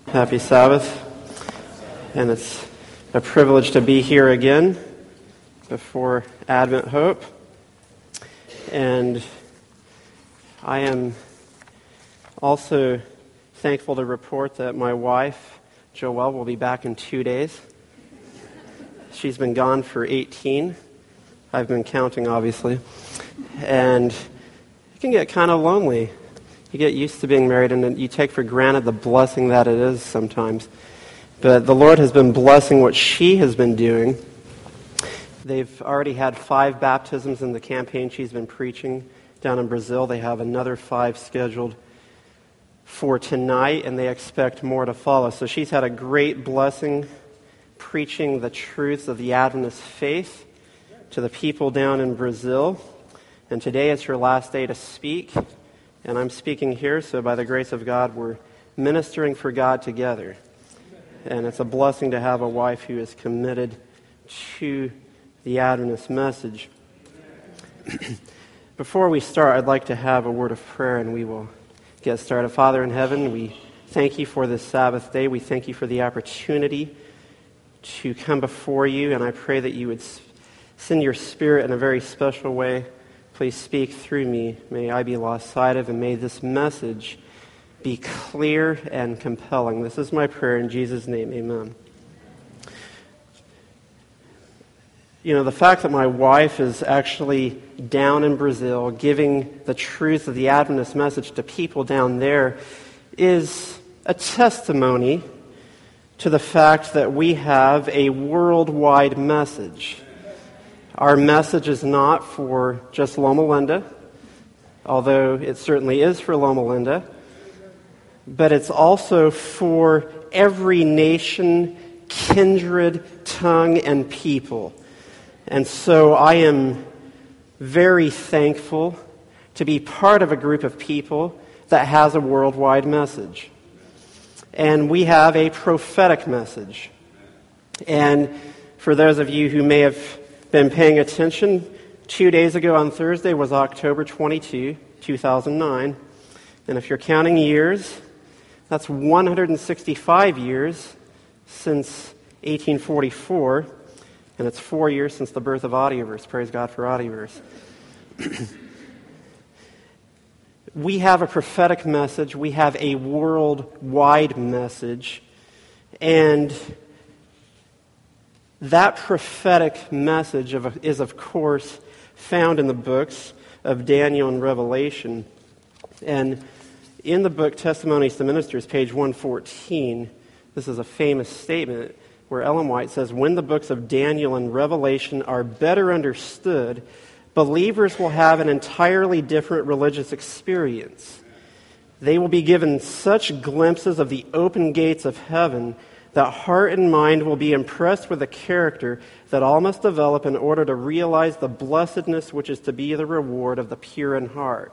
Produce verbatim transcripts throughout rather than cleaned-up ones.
Happy Sabbath, and it's a privilege to be here again before Advent Hope, and I am also thankful to report that my wife, Joelle, will be back in two days. She's been gone for eighteen. I've been counting, obviously, and it can get kind of lonely. You get used to being married, and you take for granted the blessing that it is sometimes. But the Lord has been blessing what she has been doing. They've already had five baptisms in the campaign she's been preaching down in Brazil. They have another five scheduled for tonight, and they expect more to follow. So she's had a great blessing preaching the truths of the Adventist faith to the people down in Brazil. And today is her last day to speak. And I'm speaking here, so by the grace of God, we're ministering for God together. And it's a blessing to have a wife who is committed to the Adventist message. Before we start, I'd like to have a word of prayer, and we will get started. Father in heaven, we thank you for this Sabbath day. We thank you for the opportunity to come before you, and I pray that you would send your Spirit in a very special way. Please speak through me. May I be lost sight of, and may this message be clear and compelling. This is my prayer in Jesus' name. Amen. You know, the fact that my wife is actually down in Brazil giving the truth of the Adventist message to people down there is a testimony to the fact that we have a worldwide message. Our message is not for just Loma Linda, although it certainly is for Loma Linda, but it's also for every nation, kindred, tongue, and people. And so I am very thankful to be part of a group of people that has a worldwide message. And we have a prophetic message. And for those of you who may have been paying attention, two days ago on Thursday was October twenty-second, two thousand nine. And if you're counting years, that's one hundred sixty-five years since eighteen forty-four. And it's four years since the birth of Audioverse. Praise God for Audioverse. We have a prophetic message. We have a worldwide message. And that prophetic message of, is, of course, found in the books of Daniel and Revelation. And in the book Testimonies to Ministers, page one fourteen, this is a famous statement where Ellen White says, "When the books of Daniel and Revelation are better understood, believers will have an entirely different religious experience. They will be given such glimpses of the open gates of heaven that heart and mind will be impressed with a character that all must develop in order to realize the blessedness which is to be the reward of the pure in heart."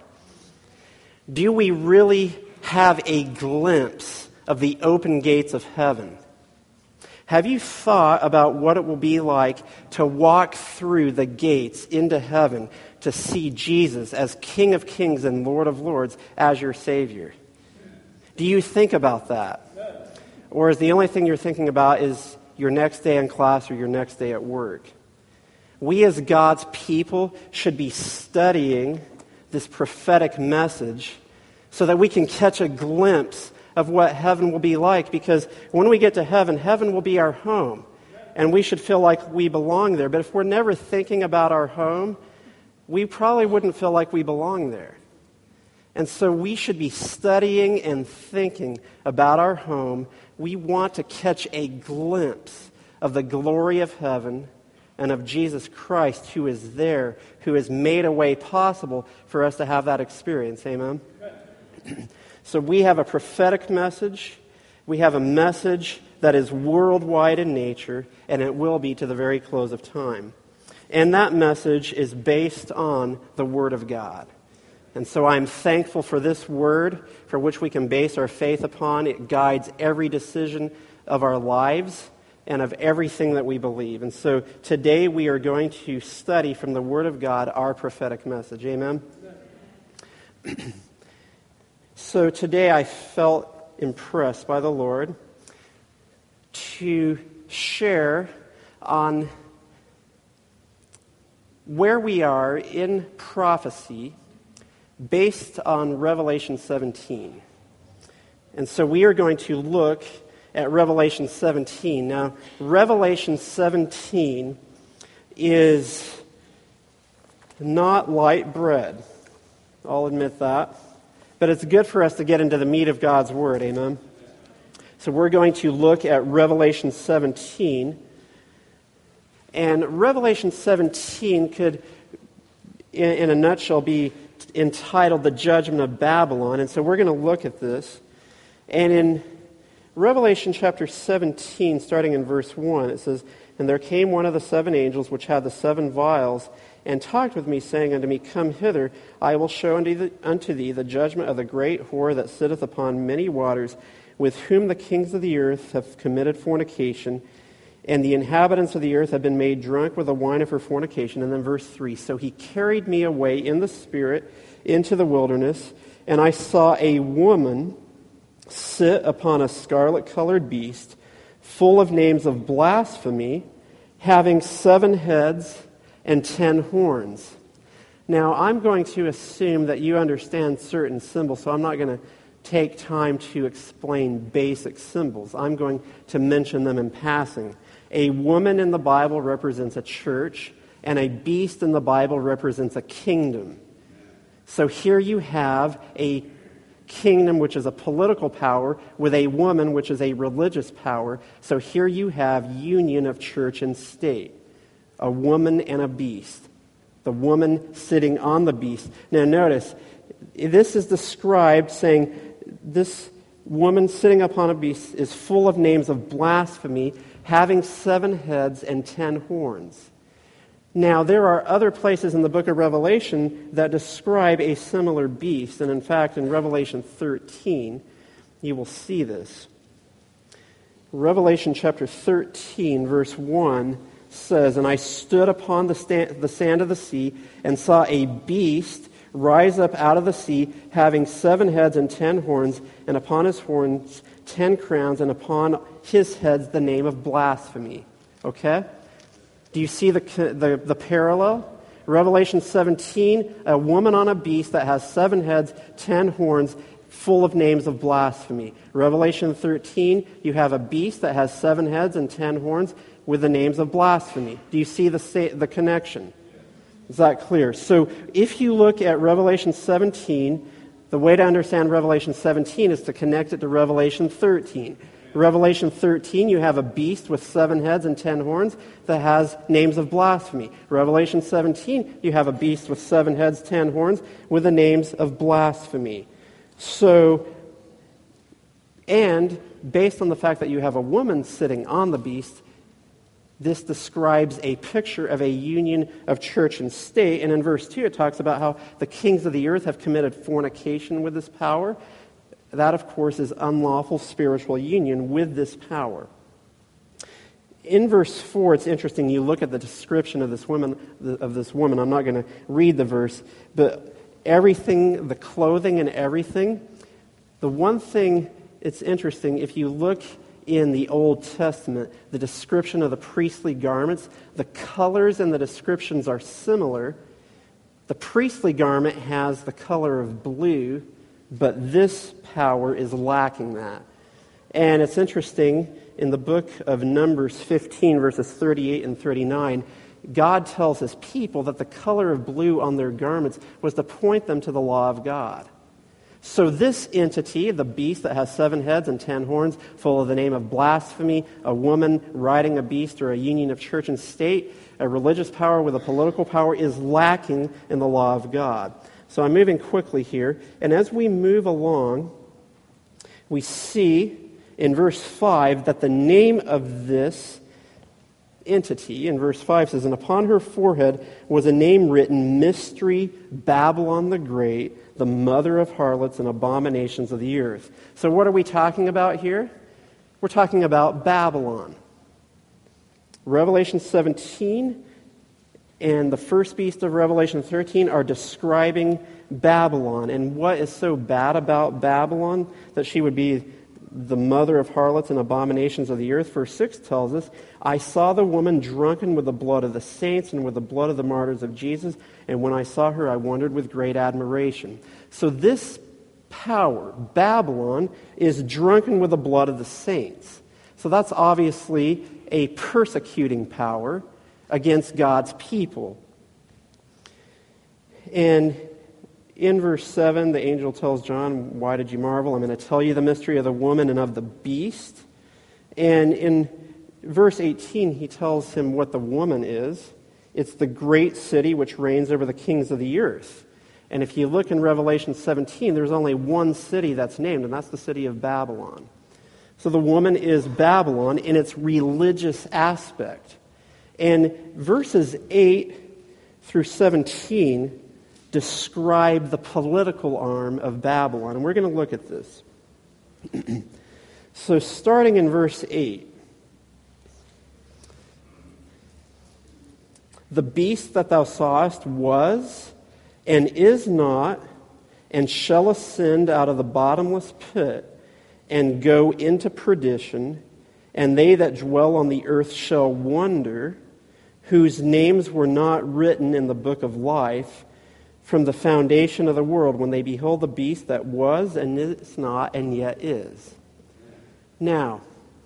Do we really have a glimpse of the open gates of heaven? Have you thought about what it will be like to walk through the gates into heaven to see Jesus as King of Kings and Lord of Lords as your Savior? Do you think about that? Or is the only thing you're thinking about is your next day in class or your next day at work? We as God's people should be studying this prophetic message so that we can catch a glimpse of what heaven will be like, because when we get to heaven, heaven will be our home, and we should feel like we belong there. But if we're never thinking about our home, we probably wouldn't feel like we belong there. And so we should be studying and thinking about our home. We want to catch a glimpse of the glory of heaven and of Jesus Christ, who is there, who has made a way possible for us to have that experience. Amen? So we have a prophetic message. We have a message that is worldwide in nature, and it will be to the very close of time. And that message is based on the Word of God. And so I'm thankful for this Word, for which we can base our faith upon. It guides every decision of our lives and of everything that we believe. And so today we are going to study from the Word of God our prophetic message. Amen? So today I felt impressed by the Lord to share on where we are in prophecy based on Revelation seventeen. And so we are going to look at Revelation seventeen. Now, Revelation seventeen is not light bread. I'll admit that. But it's good for us to get into the meat of God's Word, amen? So we're going to look at Revelation seventeen. And Revelation seventeen could, in, in a nutshell, be entitled The Judgment of Babylon. And so we're going to look at this. And in Revelation chapter seventeen, starting in verse one, it says, "And there came one of the seven angels which had the seven vials, and talked with me, saying unto me, Come hither, I will show unto thee, unto thee the judgment of the great whore that sitteth upon many waters, with whom the kings of the earth have committed fornication, and the inhabitants of the earth have been made drunk with the wine of her fornication." And then verse three, "So he carried me away in the spirit into the wilderness, and I saw a woman sit upon a scarlet-colored beast, full of names of blasphemy, having seven heads and ten horns." Now, I'm going to assume that you understand certain symbols, so I'm not going to take time to explain basic symbols. I'm going to mention them in passing. A woman in the Bible represents a church, and a beast in the Bible represents a kingdom. So here you have a kingdom, which is a political power, with a woman, which is a religious power. So here you have union of church and state. A woman and a beast. The woman sitting on the beast. Now notice, this is described saying this woman sitting upon a beast is full of names of blasphemy, having seven heads and ten horns. Now, there are other places in the book of Revelation that describe a similar beast, and in fact, in Revelation thirteen, you will see this. Revelation chapter thirteen, verse one says, "And I stood upon the, stand, the sand of the sea, and saw a beast rise up out of the sea, having seven heads and ten horns, and upon his horns ten crowns, and upon his heads the name of blasphemy." Okay? Do you see the, the, the parallel? Revelation seventeen, a woman on a beast that has seven heads, ten horns, full of names of blasphemy. Revelation thirteen, you have a beast that has seven heads and ten horns with the names of blasphemy. Do you see the, the connection? Is that clear? So if you look at Revelation seventeen, the way to understand Revelation seventeen is to connect it to Revelation thirteen. Revelation thirteen, you have a beast with seven heads and ten horns that has names of blasphemy. Revelation seventeen, you have a beast with seven heads, ten horns with the names of blasphemy. So, and based on the fact that you have a woman sitting on the beast, this describes a picture of a union of church and state. And in verse two, it talks about how the kings of the earth have committed fornication with this power. That, of course, is unlawful spiritual union with this power. In verse four, it's interesting. You look at the description of this woman. Of this woman. I'm not going to read the verse, but everything, the clothing and everything. The one thing, it's interesting, if you look in the Old Testament, the description of the priestly garments, the colors and the descriptions are similar. The priestly garment has the color of blue, but this power is lacking that. And it's interesting, in the book of Numbers fifteen, verses thirty-eight and thirty-nine, God tells his people that the color of blue on their garments was to point them to the law of God. So this entity, the beast that has seven heads and ten horns, full of the name of blasphemy, a woman riding a beast, or a union of church and state, a religious power with a political power, is lacking in the law of God. So I'm moving quickly here. And as we move along, we see in verse five that the name of this entity, in verse five says, "And upon her forehead was a name written, Mystery, Babylon the Great, the mother of harlots and abominations of the earth." So what are we talking about here? We're talking about Babylon. Revelation seventeen and the first beast of Revelation thirteen are describing Babylon. And what is so bad about Babylon that she would be the mother of harlots and abominations of the earth. Verse six tells us, I saw the woman drunken with the blood of the saints and with the blood of the martyrs of Jesus, and when I saw her, I wondered with great admiration. So this power, Babylon, is drunken with the blood of the saints. So that's obviously a persecuting power against God's people. And in verse seven, the angel tells John, why did you marvel? I'm going to tell you the mystery of the woman and of the beast. And in verse eighteen, he tells him what the woman is. It's the great city which reigns over the kings of the earth. And if you look in Revelation seventeen, there's only one city that's named, and that's the city of Babylon. So the woman is Babylon in its religious aspect. And verses eight through seventeen describe the political arm of Babylon. And we're going to look at this. So starting in verse eight. The beast that thou sawest was and is not, and shall ascend out of the bottomless pit, and go into perdition, and they that dwell on the earth shall wonder, whose names were not written in the book of life from the foundation of the world, when they behold the beast that was and is not and yet is. Now,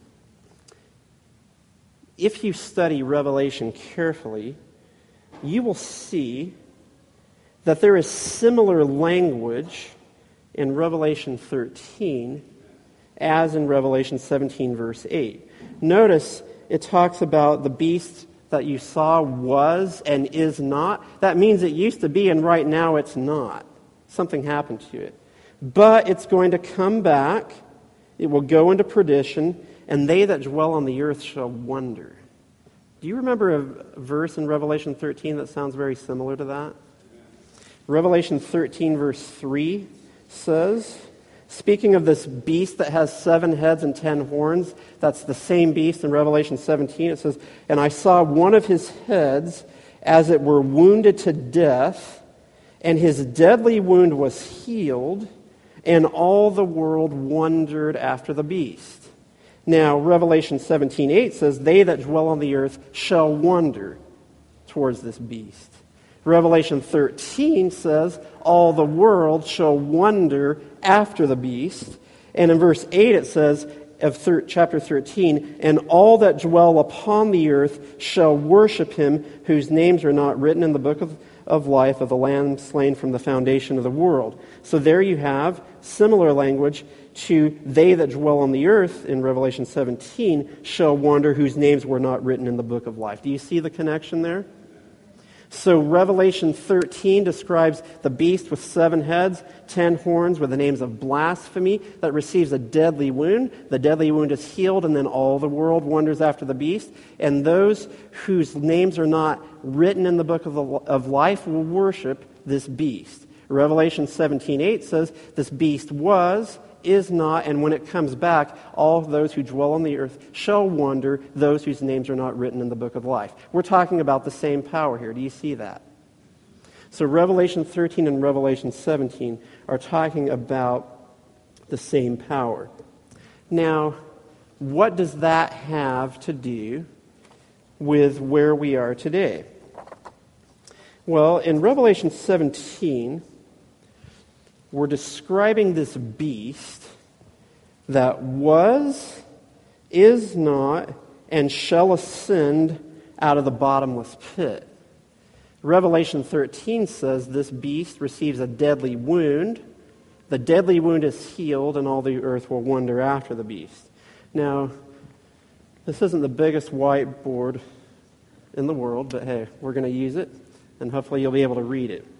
if you study Revelation carefully, you will see that there is similar language in Revelation thirteen as in Revelation seventeen, verse eight. Notice it talks about the beast that you saw was and is not. That means it used to be and right now it's not. Something happened to it. But it's going to come back. It will go into perdition, and they that dwell on the earth shall wonder. Do you remember a verse in Revelation thirteen that sounds very similar to that? Revelation thirteen, verse three says, speaking of this beast that has seven heads and ten horns, that's the same beast in Revelation seventeen. It says, and I saw one of his heads as it were wounded to death, and his deadly wound was healed, and all the world wondered after the beast. Now, Revelation seventeen eight says, they that dwell on the earth shall wonder towards this beast. Revelation thirteen says, all the world shall wonder after the beast. And in verse eight it says, of thir- chapter thirteen, and all that dwell upon the earth shall worship him, whose names are not written in the book of, of life of the Lamb slain from the foundation of the world. So there you have similar language to they that dwell on the earth in Revelation seventeen shall wonder, whose names were not written in the book of life. Do you see the connection there? So Revelation thirteen describes the beast with seven heads, ten horns, with the names of blasphemy, that receives a deadly wound. The deadly wound is healed, and then all the world wonders after the beast. And those whose names are not written in the book of, the, of life will worship this beast. Revelation seventeen eight says, this beast was, is not, and when it comes back, all those who dwell on the earth shall wonder, those whose names are not written in the book of life. We're talking about the same power here. Do you see that? So Revelation thirteen and Revelation seventeen are talking about the same power. Now, what does that have to do with where we are today? Well, in Revelation seventeen, we're describing this beast that was, is not, and shall ascend out of the bottomless pit. Revelation thirteen says this beast receives a deadly wound. The deadly wound is healed, and all the earth will wonder after the beast. Now, this isn't the biggest whiteboard in the world, but hey, we're going to use it, and hopefully you'll be able to read it.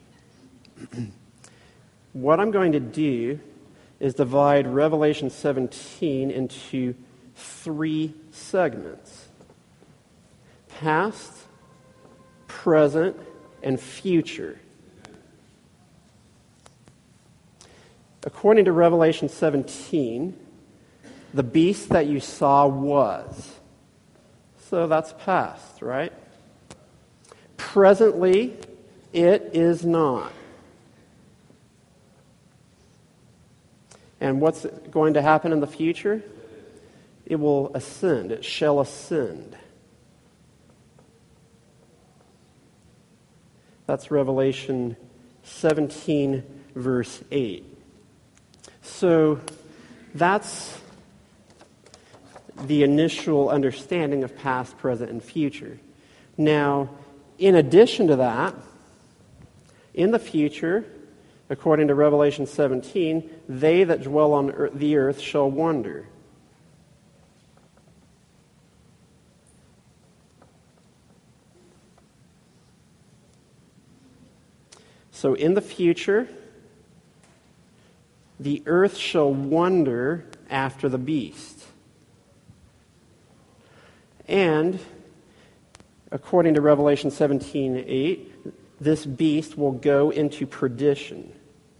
What I'm going to do is divide Revelation seventeen into three segments: past, present, and future. According to Revelation seventeen, the beast that you saw was. So that's past, right? Presently, it is not. And what's going to happen in the future? It will ascend. It shall ascend. That's Revelation seventeen, verse eight. So that's the initial understanding of past, present, and future. Now, in addition to that, in the future, according to Revelation seventeen, they that dwell on the earth shall wonder. So in the future, the earth shall wonder after the beast. And according to Revelation seventeen eight, this beast will go into perdition.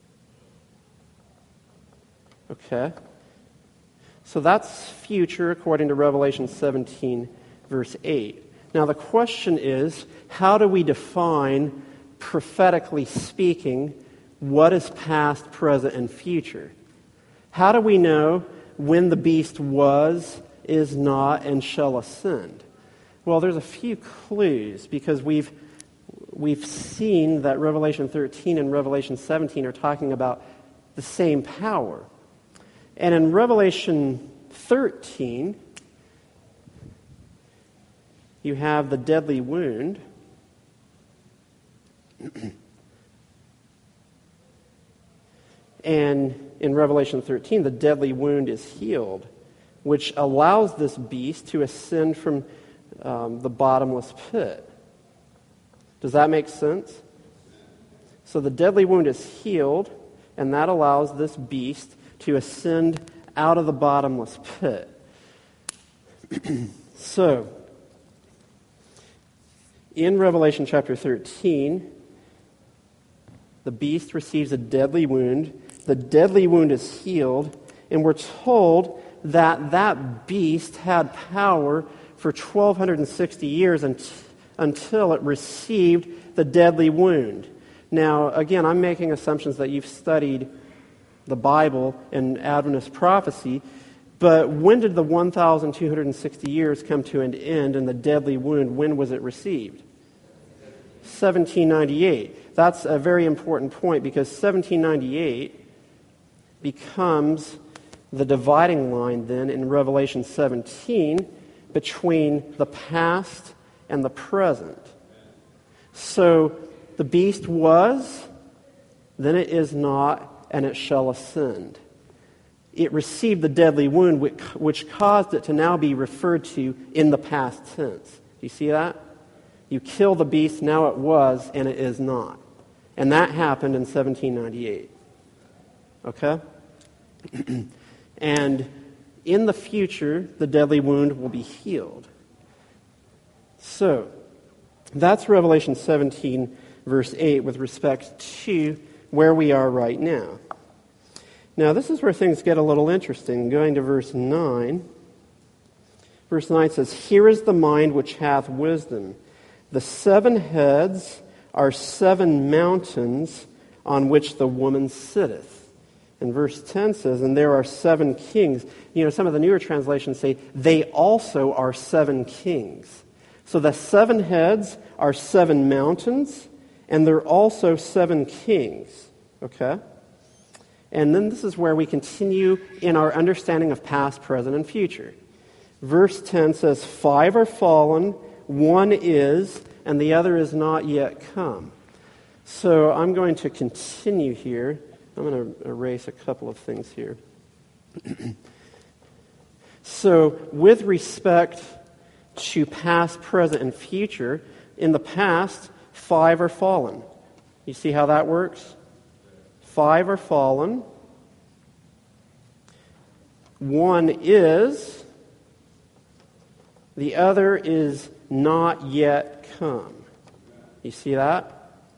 Okay? So that's future according to Revelation seventeen, verse eight. Now the question is, how do we define, prophetically speaking, what is past, present, and future? How do we know when the beast was, is not, and shall ascend? Well, there's a few clues, because we've we've seen that Revelation thirteen and Revelation seventeen are talking about the same power. And in Revelation thirteen, you have the deadly wound. And in Revelation thirteen, the deadly wound is healed, which allows this beast to ascend from um, the bottomless pit. Does that make sense? So the deadly wound is healed, and that allows this beast to ascend out of the bottomless pit. So, in Revelation chapter thirteen, the beast receives a deadly wound. The deadly wound is healed, and we're told that that beast had power for twelve sixty years until it received the deadly wound. Now, again, I'm making assumptions that you've studied the Bible and Adventist prophecy, but when did the one thousand two hundred sixty years come to an end, and the deadly wound, when was it received? seventeen ninety-eight. That's a very important point, because seventeen ninety-eight becomes the dividing line then in Revelation seventeen between the past and the present. So the beast was, then it is not, and it shall ascend. It received the deadly wound, which caused it to now be referred to in the past tense. Do you see that? You kill the beast, now it was, and it is not. And that happened in seventeen ninety-eight. Okay? And in the future, the deadly wound will be healed. So, that's Revelation seventeen, verse eight, with respect to where we are right now. Now, this is where things get a little interesting. Going to verse nine. Verse nine says, "Here is the mind which hath wisdom. The seven heads are seven mountains on which the woman sitteth." And verse ten says, "And there are seven kings." You know, some of the newer translations say, "They also are seven kings." So the seven heads are seven mountains, and they're also seven kings. Okay? And then this is where we continue in our understanding of past, present, and future. Verse ten says, "Five are fallen, one is, and the other is not yet come." So I'm going to continue here. I'm going to erase a couple of things here. So with respect to past, present, and future, in the past, five are fallen. You see how that works? Five are fallen. One is. The other is not yet come. You see that?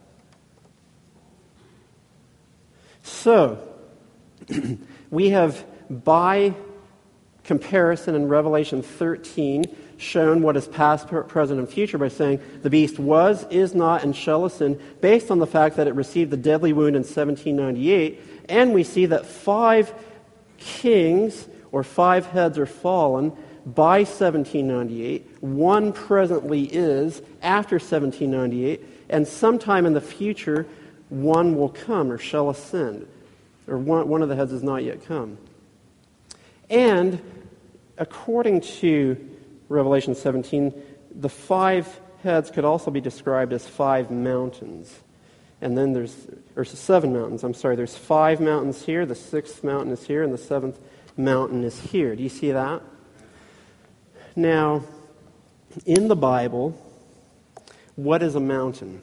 So, we have, by comparison in Revelation thirteen, shown what is past, present, and future by saying the beast was, is not, and shall ascend, based on the fact that it received the deadly wound in seventeen ninety-eight, and we see that five kings, or five heads are fallen by seventeen ninety-eight. One presently is after seventeen ninety-eight. And sometime in the future, one will come or shall ascend. Or one, one of the heads has not yet come. And according to Revelation seventeen, the five heads could also be described as five mountains. And then there's, or seven mountains, I'm sorry, there's five mountains here, the sixth mountain is here, and the seventh mountain is here. Do you see that? Now, in the Bible, what is a mountain?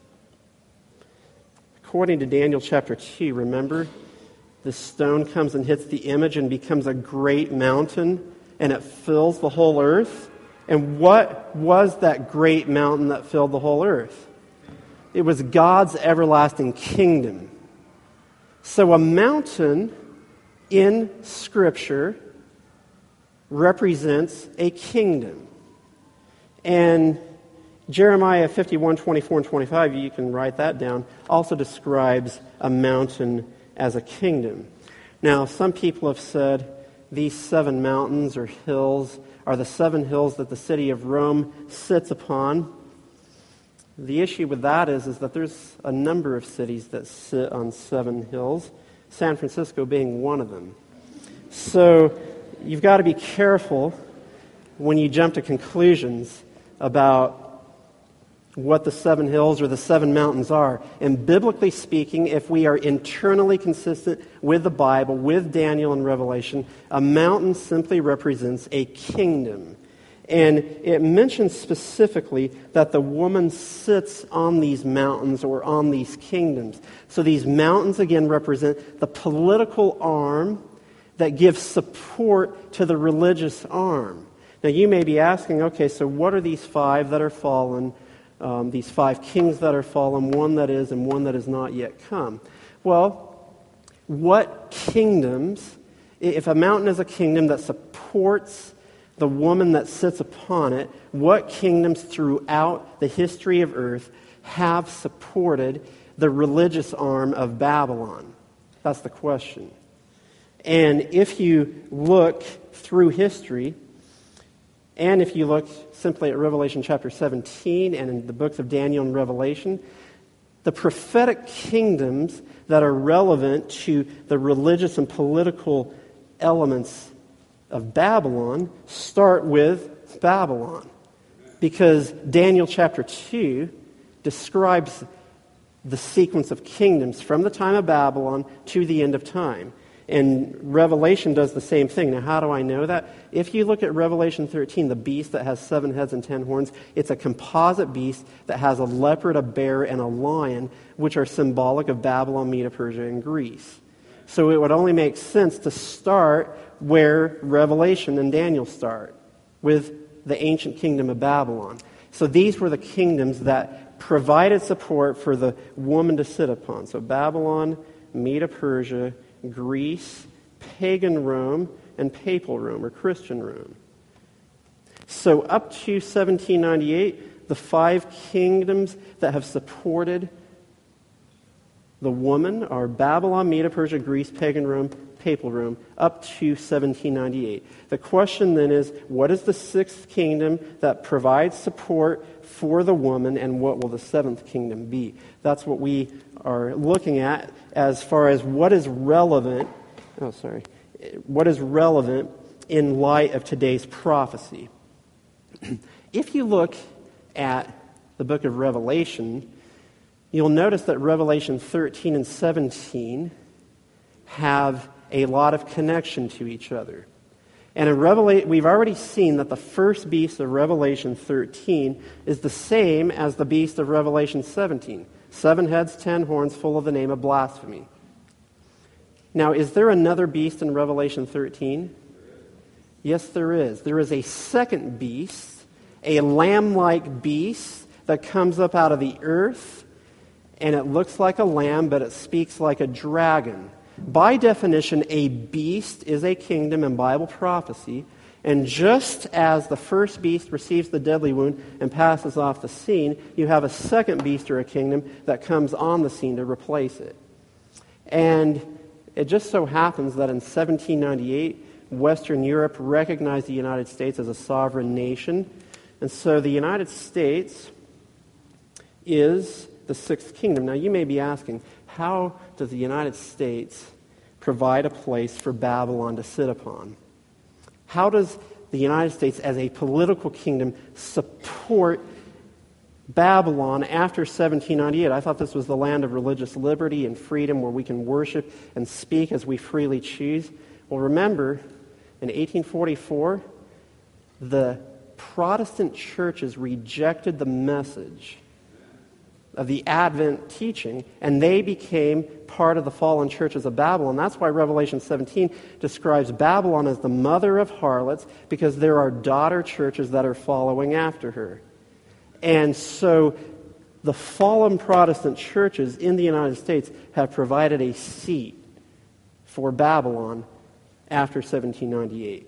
According to Daniel chapter two, remember, the stone comes and hits the image and becomes a great mountain, and it fills the whole earth. And what was that great mountain that filled the whole earth? It was God's everlasting kingdom. So a mountain in Scripture represents a kingdom. And Jeremiah fifty-one, twenty-four, and twenty-five, you can write that down, also describes a mountain as a kingdom. Now, some people have said these seven mountains or hills are the seven hills that the city of Rome sits upon. The issue with that is, is that there's a number of cities that sit on seven hills, San Francisco being one of them. So you've got to be careful when you jump to conclusions about what the seven hills or the seven mountains are. And biblically speaking, if we are internally consistent with the Bible, with Daniel and Revelation, a mountain simply represents a kingdom. And it mentions specifically that the woman sits on these mountains or on these kingdoms. So these mountains, again, represent the political arm that gives support to the religious arm. Now, you may be asking, okay, so what are these five that are fallen? Um, these five kings that are fallen, one that is and one that has not yet come. Well, what kingdoms, if a mountain is a kingdom that supports the woman that sits upon it, what kingdoms throughout the history of earth have supported the religious arm of Babylon? That's the question. And if you look through history, and if you look simply at Revelation chapter seventeen and in the books of Daniel and Revelation, the prophetic kingdoms that are relevant to the religious and political elements of Babylon start with Babylon. Because Daniel chapter two describes the sequence of kingdoms from the time of Babylon to the end of time. And Revelation does the same thing. Now, how do I know that? If you look at Revelation thirteen, the beast that has seven heads and ten horns, it's a composite beast that has a leopard, a bear, and a lion, which are symbolic of Babylon, Medo, Persia, and Greece. So it would only make sense to start where Revelation and Daniel start, with the ancient kingdom of Babylon. So these were the kingdoms that provided support for the woman to sit upon. So Babylon, Medo, Persia, Greece, pagan Rome, and papal Rome, or Christian Rome. So up to seventeen ninety-eight, the five kingdoms that have supported the woman are Babylon, Medo, Persia, Greece, pagan Rome, papal Rome, up to seventeen ninety-eight. The question then is, what is the sixth kingdom that provides support for the woman, and what will the seventh kingdom be? That's what we are looking at as far as what is relevant, oh sorry, what is relevant in light of today's prophecy. If you look at the book of Revelation, you'll notice that Revelation thirteen and seventeen have a lot of connection to each other. And in Revela- we've already seen that the first beast of Revelation thirteen is the same as the beast of Revelation seventeen. Seven heads, ten horns, full of the name of blasphemy. Now, is there another beast in Revelation thirteen? Yes, there is. There is a second beast, a lamb-like beast that comes up out of the earth, and it looks like a lamb, but it speaks like a dragon. By definition, a beast is a kingdom in Bible prophecy, and just as the first beast receives the deadly wound and passes off the scene, you have a second beast or a kingdom that comes on the scene to replace it. And It just so happens that in seventeen ninety-eight, Western Europe recognized the United States as a sovereign nation. And so the United States is the sixth kingdom. Now you may be asking, how does the United States provide a place for Babylon to sit upon? How does the United States as a political kingdom support Babylon after seventeen ninety-eight? I thought this was the land of religious liberty and freedom where we can worship and speak as we freely choose. Well, remember, in eighteen forty-four, the Protestant churches rejected the message of the Advent teaching, and they became part of the fallen churches of Babylon. That's why Revelation seventeen describes Babylon as the mother of harlots, because there are daughter churches that are following after her. And so the fallen Protestant churches in the United States have provided a seat for Babylon after seventeen ninety-eight.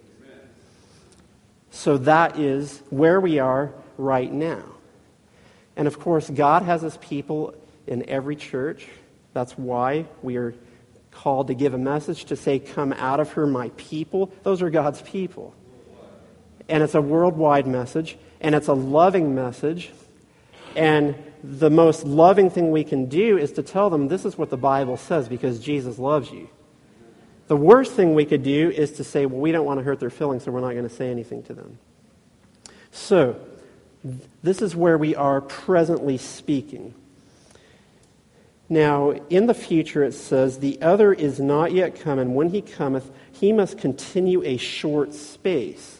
So that is where we are right now. And of course, God has His people in every church. That's why we are called to give a message to say, "Come out of her, my people." Those are God's people. And it's a worldwide message, and it's a loving message. And the most loving thing we can do is to tell them, this is what the Bible says, because Jesus loves you. The worst thing we could do is to say, well, we don't want to hurt their feelings, so we're not going to say anything to them. So, this is where we are presently speaking. Now, in the future it says, "The other is not yet come, and when he cometh, he must continue a short space."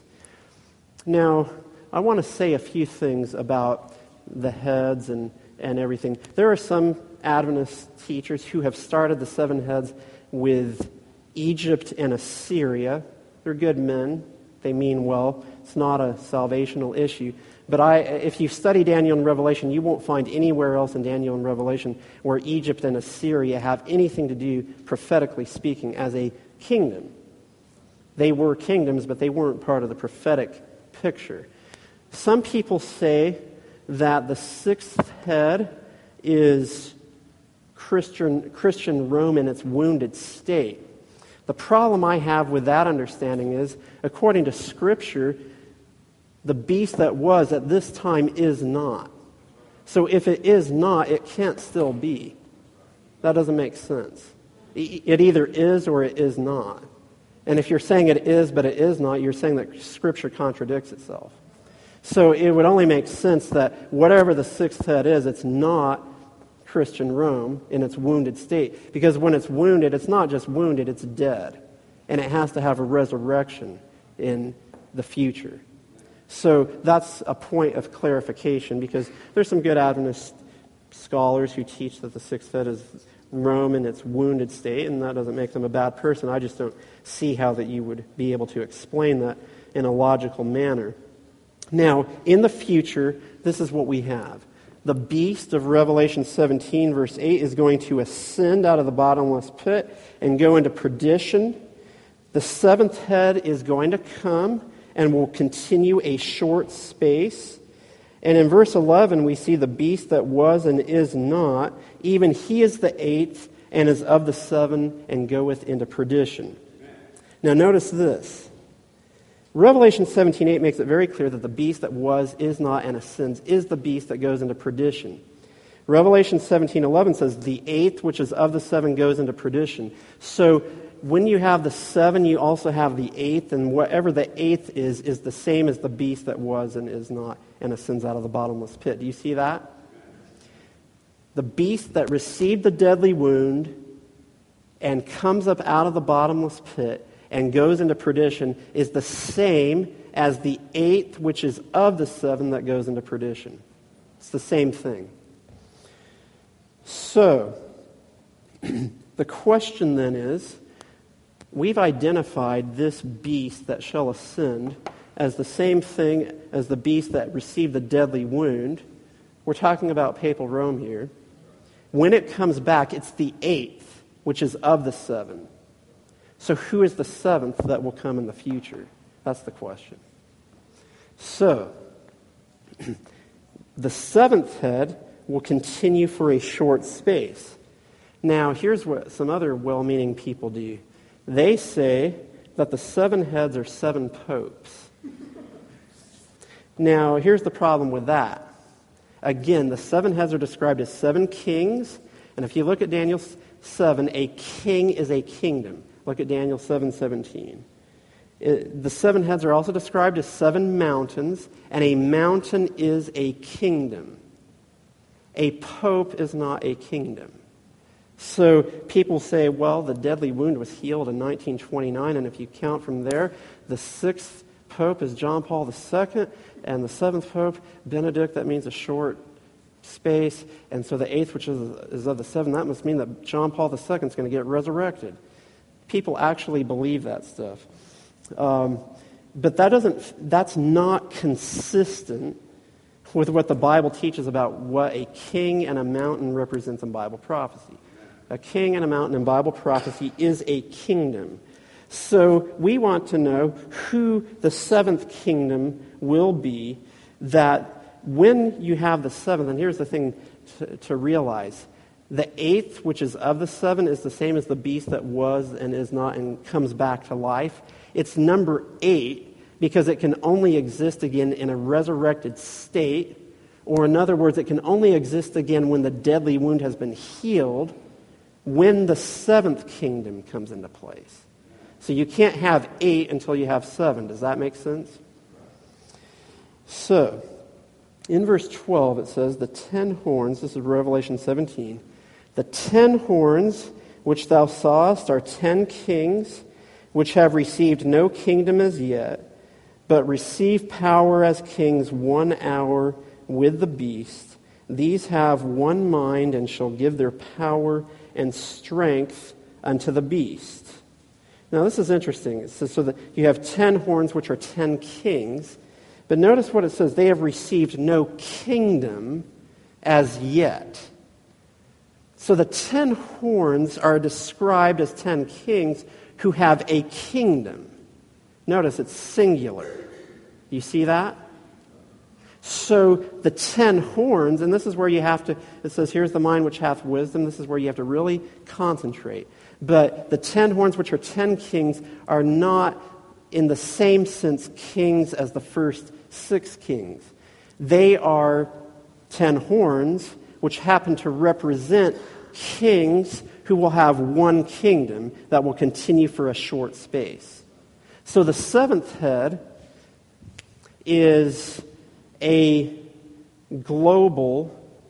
Now, I want to say a few things about the heads and, and everything. There are some Adventist teachers who have started the seven heads with Egypt and Assyria. They're good men. They mean well. It's not a salvational issue. But I, if you study Daniel and Revelation, you won't find anywhere else in Daniel and Revelation where Egypt and Assyria have anything to do, prophetically speaking, as a kingdom. They were kingdoms, but they weren't part of the prophetic picture. Some people say that the sixth head is Christian, Christian Rome in its wounded state. The problem I have with that understanding is, according to Scripture, the beast that was at this time is not. So if it is not, it can't still be. That doesn't make sense. It either is or it is not. And if you're saying it is but it is not, you're saying that Scripture contradicts itself. So it would only make sense that whatever the sixth head is, it's not Christian Rome in its wounded state. Because when it's wounded, it's not just wounded, it's dead. And it has to have a resurrection in the future. So that's a point of clarification, because there's some good Adventist scholars who teach that the sixth head is Rome in its wounded state, and that doesn't make them a bad person. I just don't see how that you would be able to explain that in a logical manner. Now, in the future, this is what we have. The beast of Revelation seventeen, verse eight, is going to ascend out of the bottomless pit and go into perdition. The seventh head is going to come and will continue a short space. And in verse eleven, we see the beast that was and is not, even he is the eighth and is of the seven and goeth into perdition. Now notice this. Revelation seventeen eight makes it very clear that the beast that was, is not, and ascends is the beast that goes into perdition. Revelation seventeen eleven says, "The eighth, which is of the seven, goes into perdition." So when you have the seven, you also have the eighth, and whatever the eighth is, is the same as the beast that was and is not, and ascends out of the bottomless pit. Do you see that? The beast that received the deadly wound and comes up out of the bottomless pit and goes into perdition is the same as the eighth, which is of the seven, that goes into perdition. It's the same thing. So, the question then is, we've identified this beast that shall ascend as the same thing as the beast that received the deadly wound. We're talking about papal Rome here. When it comes back, it's the eighth, which is of the seven. So who is the seventh that will come in the future? That's the question. So, the seventh head will continue for a short space. Now, here's what some other well-meaning people do. They say that the seven heads are seven popes. Now, here's the problem with that. Again, the seven heads are described as seven kings, and if you look at Daniel seven, a king is a kingdom. Look at Daniel seven seventeen. It, the seven heads are also described as seven mountains, and a mountain is a kingdom. A pope is not a kingdom. So people say, well, the deadly wound was healed in nineteen twenty-nine, and if you count from there, the sixth pope is John Paul the Second, and the seventh pope, Benedict, that means a short space, and so the eighth, which is, is of the seven, that must mean that John Paul the Second is going to get resurrected. People actually believe that stuff. Um, but that doesn't, that's not consistent with what the Bible teaches about what a king and a mountain represents in Bible prophecy. A king and a mountain in Bible prophecy is a kingdom. So we want to know who the seventh kingdom will be, that when you have the seventh, and here's the thing to, to realize, the eighth, which is of the seven, is the same as the beast that was and is not and comes back to life. It's number eight because it can only exist again in a resurrected state, or in other words, it can only exist again when the deadly wound has been healed, when the seventh kingdom comes into place. So you can't have eight until you have seven. Does that make sense? So, in verse twelve it says, the ten horns, this is Revelation seventeen, the ten horns which thou sawest are ten kings, which have received no kingdom as yet, but receive power as kings one hour with the beast. These have one mind and shall give their power and strength unto the beast. Now this is interesting. It says so that you have ten horns, which are ten kings, but notice what it says, they have received no kingdom as yet. So the ten horns are described as ten kings who have a kingdom. Notice it's singular. You see that? So the ten horns, and this is where you have to, it says, here's the mind which hath wisdom. This is where you have to really concentrate. But the ten horns, which are ten kings, are not in the same sense kings as the first six kings. They are ten horns, which happen to represent kings who will have one kingdom that will continue for a short space. So the seventh head is a global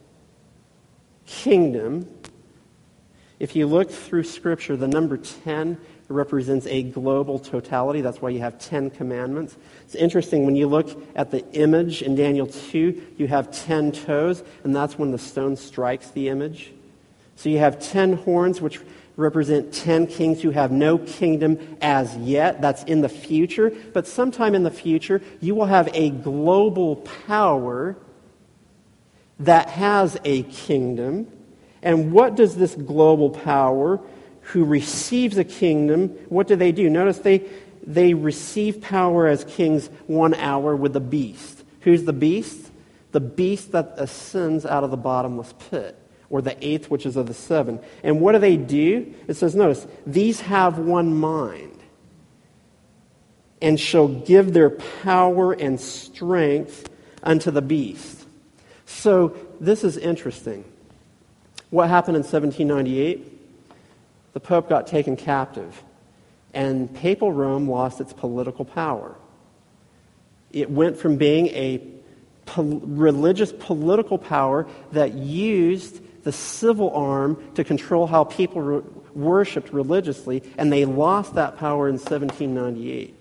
kingdom. If you look through Scripture, the number ten represents a global totality. That's why you have ten commandments. It's interesting, when you look at the image in Daniel two, you have ten toes, and that's when the stone strikes the image. So you have ten horns, which represent ten kings who have no kingdom as yet. That's in the future. But sometime in the future, you will have a global power that has a kingdom. And what does this global power who receives a kingdom, what do they do? Notice they, they receive power as kings one hour with the beast. Who's the beast? The beast that ascends out of the bottomless pit, or the eighth, which is of the seven. And what do they do? It says, notice, these have one mind, and shall give their power and strength unto the beast. So this is interesting. What happened in seventeen ninety-eight? The Pope got taken captive, and Papal Rome lost its political power. It went from being a pol- religious political power that used the civil arm to control how people re- worshipped religiously, and they lost that power in seventeen ninety-eight.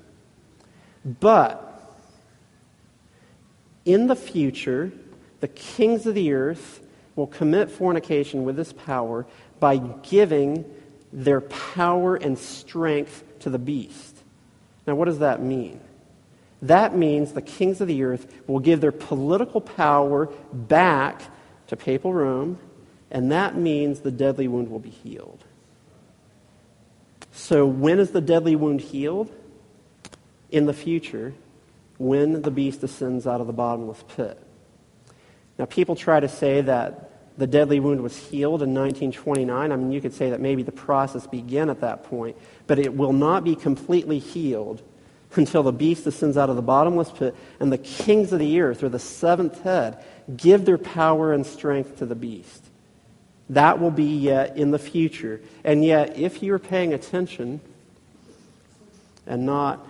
But in the future, the kings of the earth will commit fornication with this power by giving their power and strength to the beast. Now, what does that mean? That means the kings of the earth will give their political power back to Papal Rome, and that means the deadly wound will be healed. So when is the deadly wound healed? In the future, when the beast ascends out of the bottomless pit. Now, people try to say that the deadly wound was healed in nineteen twenty-nine. I mean, you could say that maybe the process began at that point, but it will not be completely healed until the beast ascends out of the bottomless pit and the kings of the earth, or the seventh head, give their power and strength to the beast. That will be yet in the future. And yet, if you're paying attention and not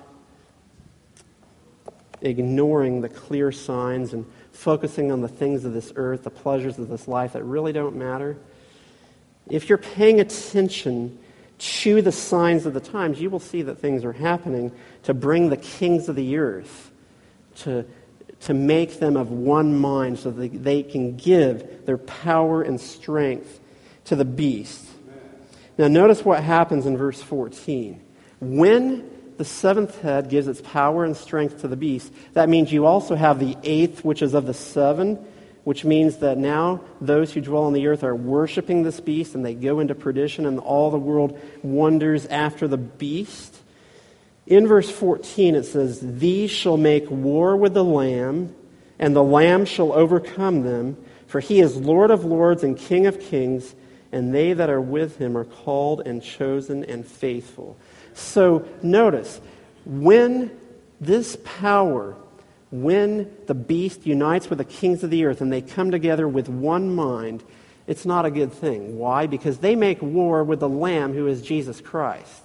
ignoring the clear signs and focusing on the things of this earth, the pleasures of this life that really don't matter, if you're paying attention to the signs of the times, you will see that things are happening to bring the kings of the earth, to, to make them of one mind so that they can give their power and strength to the beast. Now notice what happens in verse fourteen. When the seventh head gives its power and strength to the beast, that means you also have the eighth, which is of the seven, which means that now those who dwell on the earth are worshiping this beast, and they go into perdition, and all the world wonders after the beast. In verse fourteen it says, "These shall make war with the Lamb, and the Lamb shall overcome them, for he is Lord of lords and King of kings, and they that are with him are called and chosen and faithful." So notice, when this power, when the beast unites with the kings of the earth and they come together with one mind, it's not a good thing. Why? Because they make war with the Lamb, who is Jesus Christ.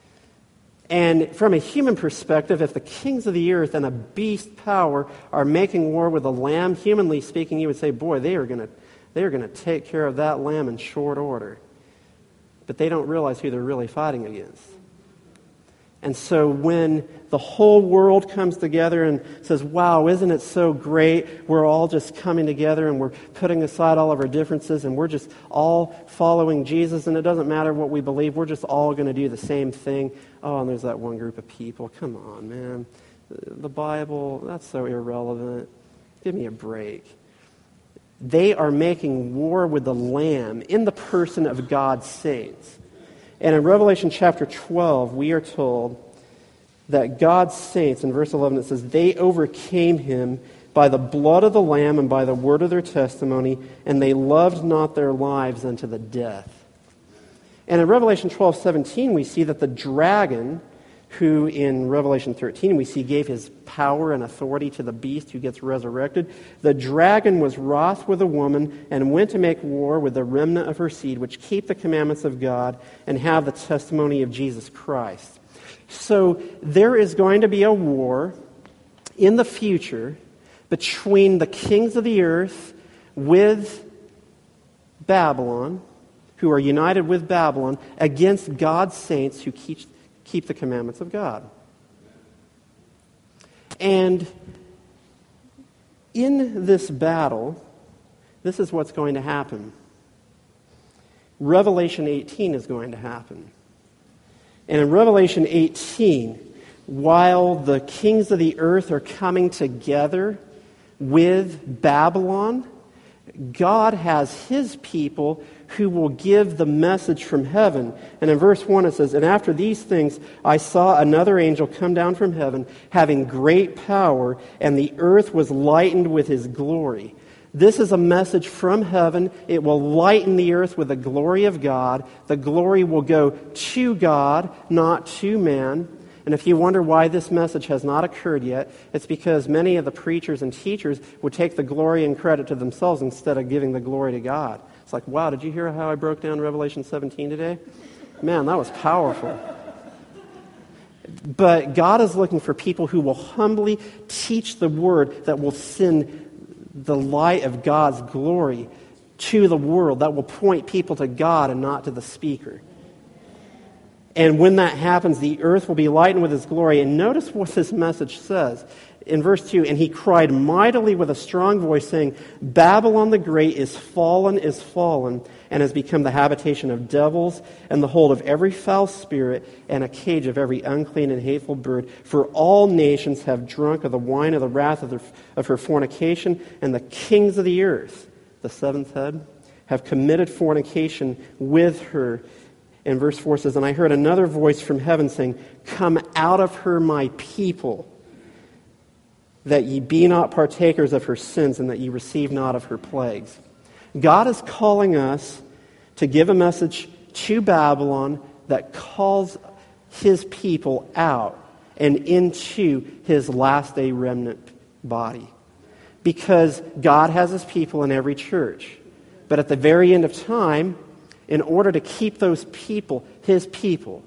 And from a human perspective, if the kings of the earth and a beast power are making war with the Lamb, humanly speaking, you would say, boy, they are going to they are going to take care of that Lamb in short order. But they don't realize who they're really fighting against. And so when the whole world comes together and says, wow, isn't it so great? We're all just coming together and we're putting aside all of our differences and we're just all following Jesus, and it doesn't matter what we believe. We're just all going to do the same thing. Oh, and there's that one group of people. Come on, man. The Bible, that's so irrelevant. Give me a break. They are making war with the Lamb in the person of God's saints. And in Revelation chapter twelve, we are told that God's saints, in verse eleven, it says, they overcame him by the blood of the Lamb and by the word of their testimony, and they loved not their lives unto the death. And in Revelation twelve seventeen, we see that the dragon, who in Revelation thirteen we see gave his power and authority to the beast who gets resurrected, the dragon was wroth with a woman and went to make war with the remnant of her seed, which keep the commandments of God and have the testimony of Jesus Christ. So there is going to be a war in the future between the kings of the earth with Babylon, who are united with Babylon, against God's saints who keep keep the commandments of God. And in this battle, this is what's going to happen. Revelation eighteen is going to happen. And in Revelation eighteen, while the kings of the earth are coming together with Babylon, God has his people who will give the message from heaven. And in verse one it says, "And after these things I saw another angel come down from heaven, having great power, and the earth was lightened with his glory." This is a message from heaven. It will lighten the earth with the glory of God. The glory will go to God, not to man. And if you wonder why this message has not occurred yet, it's because many of the preachers and teachers would take the glory and credit to themselves instead of giving the glory to God. It's like, wow, did you hear how I broke down Revelation seventeen today? Man, that was powerful. But God is looking for people who will humbly teach the word that will send the light of God's glory to the world, that will point people to God and not to the speaker. And when that happens, the earth will be lightened with his glory. And notice what this message says. In verse two, "And he cried mightily with a strong voice, saying, Babylon the Great is fallen, is fallen, and has become the habitation of devils, and the hold of every foul spirit, and a cage of every unclean and hateful bird. For all nations have drunk of the wine of the wrath of, their, of her fornication, and the kings of the earth," the seventh head, "have committed fornication with her." And verse four says, "And I heard another voice from heaven saying, Come out of her, my people, that ye be not partakers of her sins, and that ye receive not of her plagues." God is calling us to give a message to Babylon that calls his people out and into his last day remnant body. Because God has his people in every church. But at the very end of time, in order to keep those people, his people,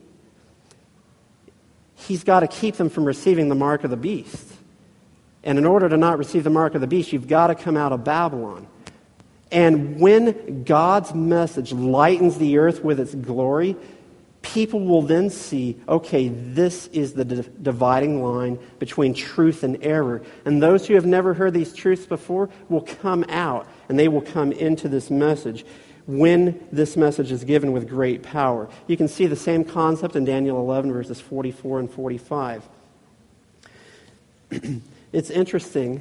he's got to keep them from receiving the mark of the beast. And in order to not receive the mark of the beast, you've got to come out of Babylon. And when God's message lightens the earth with its glory, people will then see, okay, this is the di- dividing line between truth and error. And those who have never heard these truths before will come out, and they will come into this message when this message is given with great power. You can see the same concept in Daniel eleven, verses forty-four and forty-five. It's interesting,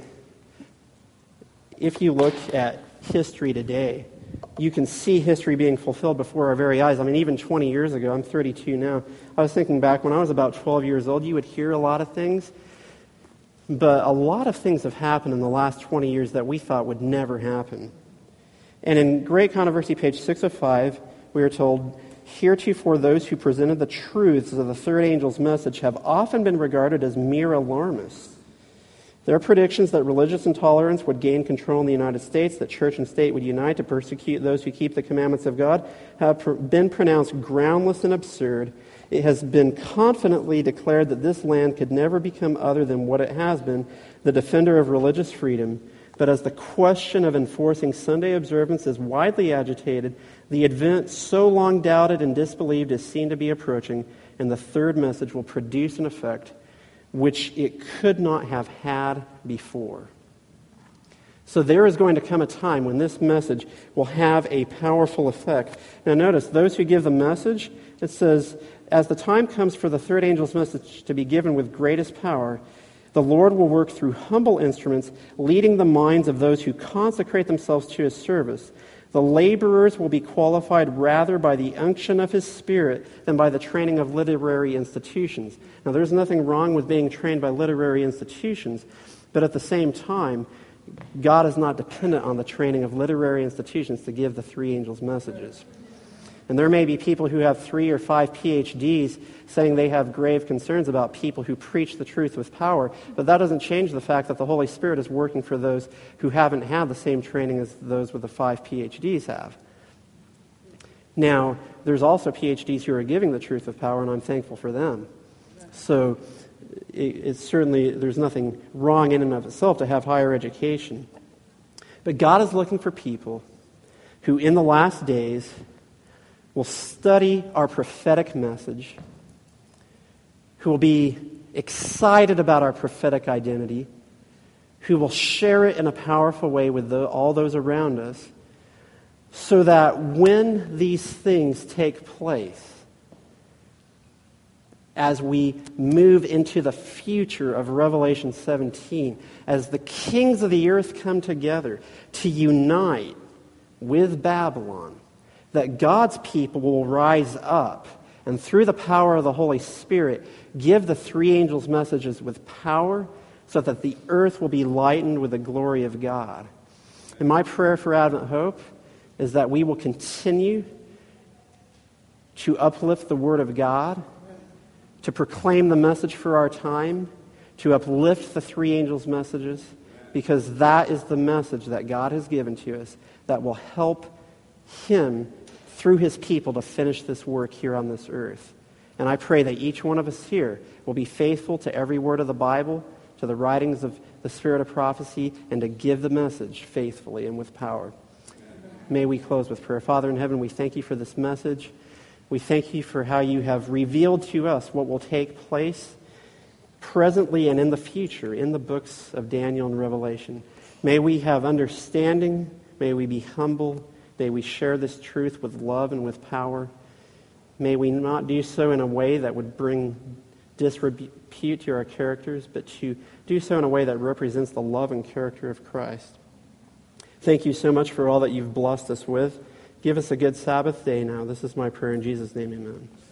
if you look at history today, you can see history being fulfilled before our very eyes. I mean, even twenty years ago, I'm thirty-two now, I was thinking back when I was about twelve years old, you would hear a lot of things, but a lot of things have happened in the last twenty years that we thought would never happen. And in Great Controversy, page six oh five, we are told, heretofore those who presented the truths of the third angel's message have often been regarded as mere alarmists. Their predictions that religious intolerance would gain control in the United States, that church and state would unite to persecute those who keep the commandments of God, have pr- been pronounced groundless and absurd. It has been confidently declared that this land could never become other than what it has been, the defender of religious freedom. But as the question of enforcing Sunday observance is widely agitated, the event so long doubted and disbelieved is seen to be approaching, and the third message will produce an effect which it could not have had before. So there is going to come a time when this message will have a powerful effect. Now notice, those who give the message, it says, as the time comes for the third angel's message to be given with greatest power, the Lord will work through humble instruments, leading the minds of those who consecrate themselves to his service. The laborers will be qualified rather by the unction of his Spirit than by the training of literary institutions. Now, there's nothing wrong with being trained by literary institutions, but at the same time, God is not dependent on the training of literary institutions to give the three angels' messages. And there may be people who have three or five P H Ds saying they have grave concerns about people who preach the truth with power, but that doesn't change the fact that the Holy Spirit is working for those who haven't had the same training as those with the five P H Ds have. Now, there's also P H Ds who are giving the truth with power, and I'm thankful for them. So it, it's certainly, there's nothing wrong in and of itself to have higher education. But God is looking for people who in the last days will study our prophetic message, who will be excited about our prophetic identity, who will share it in a powerful way with the, all those around us, so that when these things take place, as we move into the future of Revelation seventeen, as the kings of the earth come together to unite with Babylon, that God's people will rise up and through the power of the Holy Spirit give the three angels' messages with power so that the earth will be lightened with the glory of God. And my prayer for Advent Hope is that we will continue to uplift the Word of God, to proclaim the message for our time, to uplift the three angels' messages, because that is the message that God has given to us that will help Him through His people to finish this work here on this earth. And I pray that each one of us here will be faithful to every word of the Bible, to the writings of the Spirit of prophecy, and to give the message faithfully and with power. May we close with prayer. Father in heaven, we thank you for this message. We thank you for how you have revealed to us what will take place presently and in the future in the books of Daniel and Revelation. May we have understanding. May we be humble. May we share this truth with love and with power. May we not do so in a way that would bring disrepute to our characters, but to do so in a way that represents the love and character of Christ. Thank you so much for all that you've blessed us with. Give us a good Sabbath day now. This is my prayer in Jesus' name, amen.